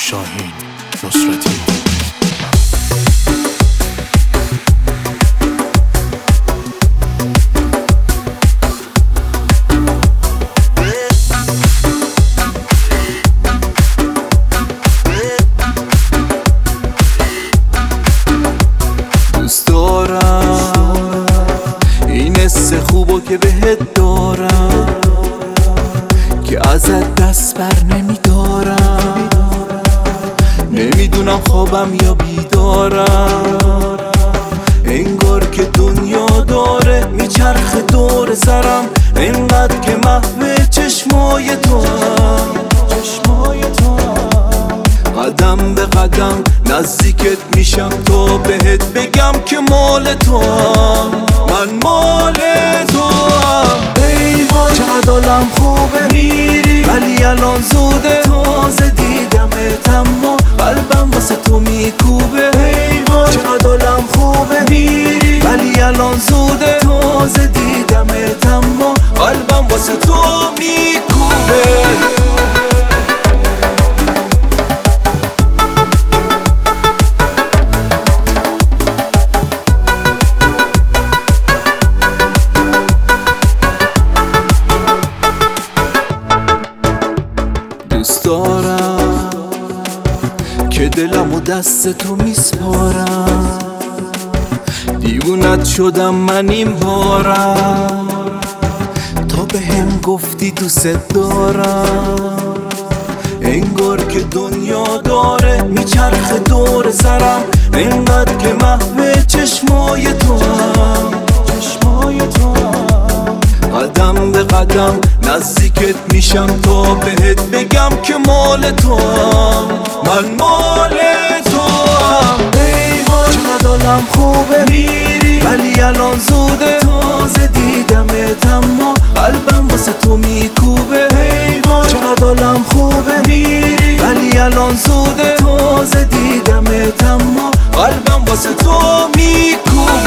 شاهین نصرتی. دوست دارم این حس خوبو که بهت دارم، که ازت دست بر نمیدارم. نمیدونم خوابم یا بیدارم، انگار که دنیا داره میچرخه دور سرم، انقدر که محو چشمای تو هم. قدم به قدم نزدیکت میشم تا بهت بگم که مال تو هم. من مال تو هم. ای وای چقدر حالم خوبه، میری ولی الان زوده، تازه دیدمت اما قلبم واسه تو میکوبه. ای وای چقدر حالم خوبه، میری ولی الان زوده، تازه دیدمت اما قلبم واسه تو میکوبه. دوست دارم که دلمو دست تو میسپارم، دیوونت شدم من این بارم، تا بهم گفتی دوست دارم. انگار که دنیا داره میچرخه دور سرم، انقدر که محو چشمای تو هم. قدم به قدم نزدیکت میشم تا بهت بگم که مال تو هم. من مال تو هم. ای وای چقدر حالم خوبه، میری ولی الان زوده، تازه دیدمت اما قلبم واسه تو میکوبه. ای وای چقدر حالم خوبه، میری ولی الان زوده، تازه دیدمت اما قلبم واسه تو میکوبه.